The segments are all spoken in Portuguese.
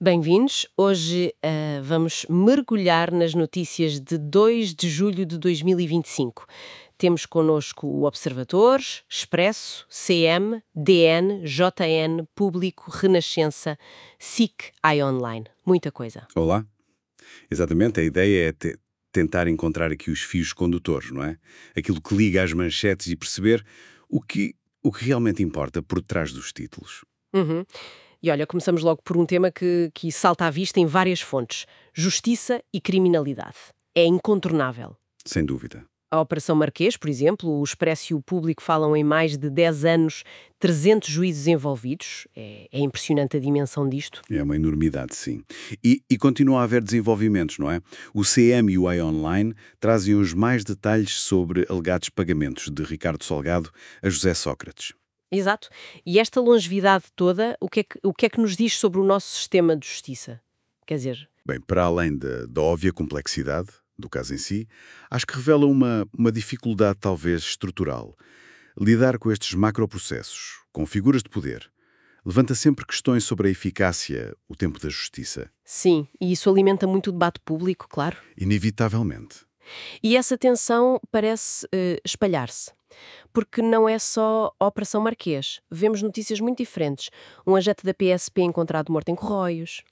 Bem-vindos. Hoje vamos mergulhar nas notícias de 2 de julho de 2025. Temos connosco o Observador, Expresso, CM, DN, JN, Público, Renascença, SIC, iOnline. Muita coisa. Olá. Exatamente, a ideia é tentar encontrar aqui os fios condutores, não é? Aquilo que liga as manchetes e perceber o que realmente importa por trás dos títulos. Uhum. E olha, começamos logo por um tema que salta à vista em várias fontes: justiça e criminalidade. É incontornável. Sem dúvida. A Operação Marquês, por exemplo, o Expresso e o Público falam em mais de 10 anos, 300 juízes envolvidos. É impressionante a dimensão disto. É uma enormidade, sim. E continua a haver desenvolvimentos, não é? O CM e o iOnline trazem os mais detalhes sobre alegados pagamentos de Ricardo Salgado a José Sócrates. Exato. E esta longevidade toda, o que é que nos diz sobre o nosso sistema de justiça? Quer dizer, Bem, para além da óbvia complexidade do caso em si, acho que revela uma dificuldade talvez estrutural. Lidar com estes macroprocessos, com figuras de poder, levanta sempre questões sobre a eficácia, o tempo da justiça. sim, e isso alimenta muito o debate público, claro. Inevitavelmente. E essa tensão parece espalhar-se. Porque não é só a Operação Marquês. Vemos notícias muito diferentes. Um agente da PSP encontrado morto em Corroios.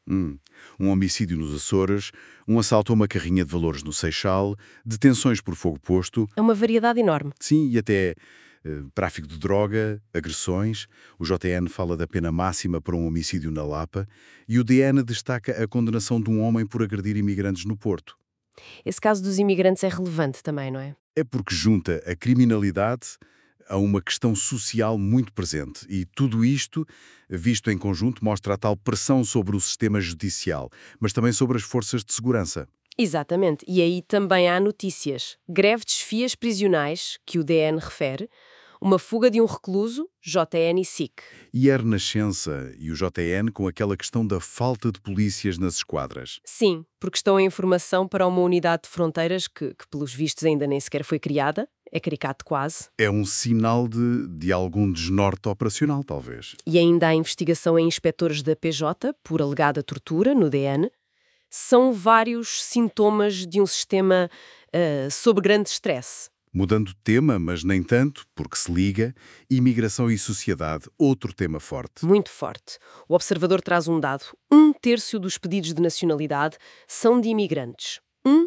Um homicídio nos Açores, um assalto a uma carrinha de valores no Seixal, detenções por fogo posto, É uma variedade enorme. sim, e até tráfico de droga, agressões. O JN fala da pena máxima para um homicídio na Lapa e o DN destaca a condenação de um homem por agredir imigrantes no Porto. Esse caso dos imigrantes é relevante também, não é? É porque junta a criminalidade a uma questão social muito presente. E tudo isto, visto em conjunto, mostra a tal pressão sobre o sistema judicial, mas também sobre as forças de segurança. Exatamente. E aí também há notícias. Greve de chefias prisionais, que o DN refere, uma fuga de um recluso, JN e SIC. E a Renascença e o JN com aquela questão da falta de polícias nas esquadras. Sim, porque estão em formação para uma unidade de fronteiras que pelos vistos, ainda nem sequer foi criada. É caricato quase. É um sinal de algum desnorte operacional, talvez. E ainda há investigação em inspectores da PJ por alegada tortura no DN. São vários sintomas de um sistema sob grande stress. Mudando de tema, mas nem tanto, porque se liga, imigração e sociedade, outro tema forte. Muito forte. O Observador traz um dado: 1/3 dos pedidos de nacionalidade são de imigrantes.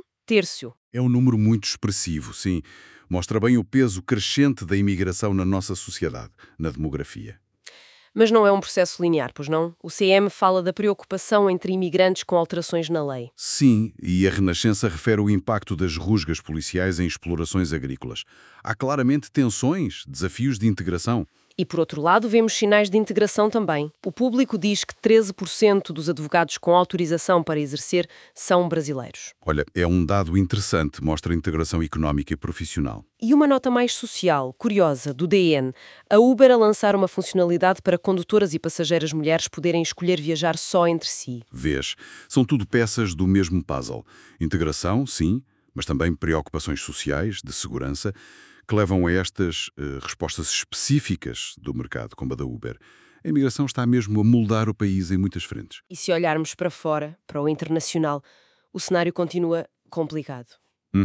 1/3. É um número muito expressivo, sim. Mostra bem o peso crescente da imigração na nossa sociedade, na demografia. Mas não é um processo linear, pois não? O CM fala da preocupação entre imigrantes com alterações na lei. Sim, e a Renascença refere o impacto das rusgas policiais em explorações agrícolas. Há claramente tensões, desafios de integração. E, por outro lado, vemos sinais de integração também. O Público diz que 13% dos advogados com autorização para exercer são brasileiros. Olha, é um dado interessante, mostra a integração económica e profissional. E uma nota mais social, curiosa, do DN: a Uber a lançar uma funcionalidade para condutoras e passageiras mulheres poderem escolher viajar só entre si. Vês, são tudo peças do mesmo puzzle. Integração, sim, mas também preocupações sociais, de segurança, que levam a estas respostas específicas do mercado, como a da Uber. A imigração está mesmo a moldar o país em muitas frentes. E se olharmos para fora, para o internacional, o cenário continua complicado.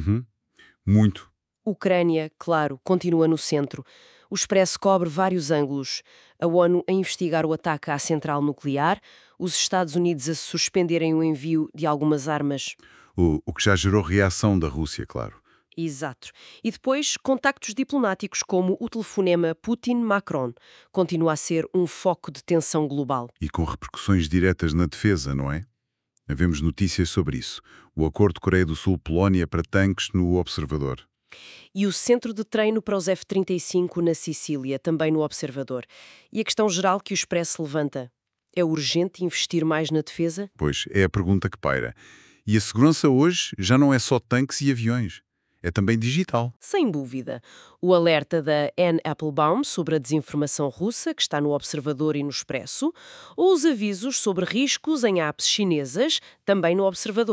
Muito. Ucrânia, claro, continua no centro. O Expresso cobre vários ângulos. A ONU a investigar o ataque à central nuclear, os Estados Unidos a suspenderem o envio de algumas armas. O que já gerou reação da Rússia, claro. Exato. E depois, contactos diplomáticos como o telefonema Putin-Macron. Continua a ser um foco de tensão global. E com repercussões diretas na defesa, não é? Havemos notícias sobre isso. O acordo Coreia do Sul-Polónia para tanques no Observador. E o centro de treino para os F-35 na Sicília, também no Observador. E a questão geral que o Expresso levanta: é urgente investir mais na defesa? Pois, é a pergunta que paira. E a segurança hoje já não é só tanques e aviões. É também digital. Sem dúvida. O alerta da Anne Applebaum sobre a desinformação russa, que está no Observador e no Expresso, ou os avisos sobre riscos em apps chinesas, também no Observador.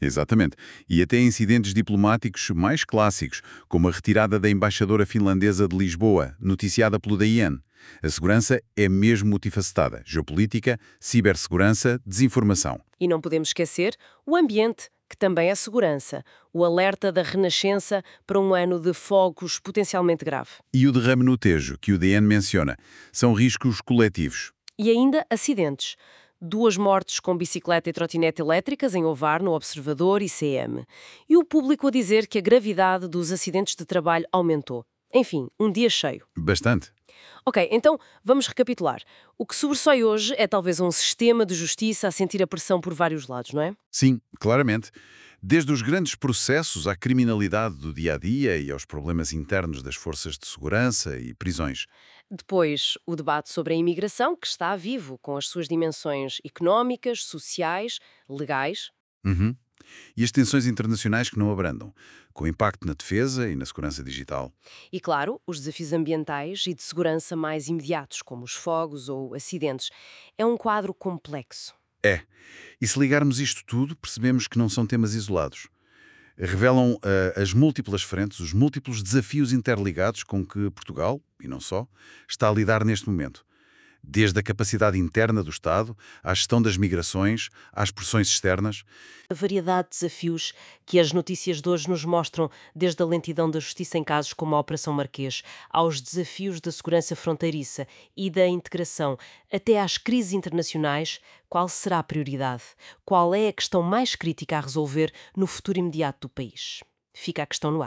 Exatamente. E até incidentes diplomáticos mais clássicos, como a retirada da embaixadora finlandesa de Lisboa, noticiada pelo DN. A segurança é mesmo multifacetada: geopolítica, cibersegurança, desinformação. E não podemos esquecer o ambiente, que também é segurança, o alerta da Renascença para um ano de fogos potencialmente grave. E o derrame no Tejo, que o DN menciona, são riscos coletivos. E ainda acidentes. 2 mortes com bicicleta e trotinete elétricas em Ovar, no Observador e CM. E o público a dizer que a gravidade dos acidentes de trabalho aumentou. Enfim, um dia cheio. Bastante. Ok, então vamos recapitular. O que sobressai hoje é talvez um sistema de justiça a sentir a pressão por vários lados, não é? Sim, claramente. Desde os grandes processos à criminalidade do dia-a-dia e aos problemas internos das forças de segurança e prisões. Depois, o debate sobre a imigração, que está vivo, com as suas dimensões económicas, sociais, legais. Uhum. E as tensões internacionais que não abrandam, com impacto na defesa e na segurança digital. E, claro, os desafios ambientais e de segurança mais imediatos, como os fogos ou acidentes. É um quadro complexo. É. E se ligarmos isto tudo, percebemos que não são temas isolados. Revelam as múltiplas frentes, os múltiplos desafios interligados com que Portugal, e não só, está a lidar neste momento. Desde a capacidade interna do Estado, à gestão das migrações, às pressões externas. A variedade de desafios que as notícias de hoje nos mostram, desde a lentidão da justiça em casos como a Operação Marquês, aos desafios da segurança fronteiriça e da integração, até às crises internacionais, qual será a prioridade? Qual é a questão mais crítica a resolver no futuro imediato do país? Fica a questão no ar.